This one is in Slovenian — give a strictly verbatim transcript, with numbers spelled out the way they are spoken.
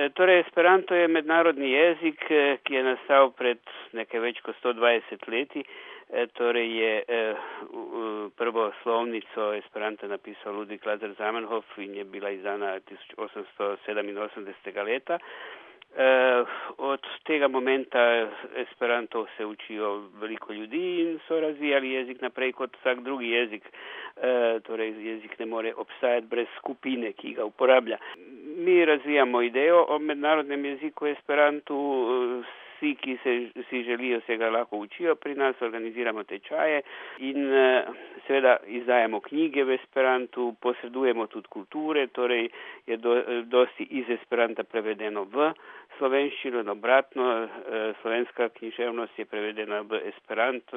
Torej, Esperanto je mednarodni jezik, ki je nastal pred nekaj več kot sto dvajset leti. Torej je prvo slovnico Esperanta napisal Ludwig Lazar Zamenhof in je bila izdana tisoč osemsto sedeminosemdesetega leta. Od tega momenta Esperanto se učijo veliko ljudi in so razvijali jezik naprej kot vsak drugi jezik. Torej, jezik ne more obstajati brez skupine, ki ga uporablja. Mi razvijamo idejo o mednarodnem jeziku Esperantu. Vsi, ki se, si želijo, se ga lahko učijo pri nas, organiziramo tečaje in seveda izdajamo knjige v Esperantu, posredujemo tudi kulture, torej je do, dosti iz Esperanta prevedeno v slovenščino in obratno. Slovenska književnost je prevedena v Esperanto.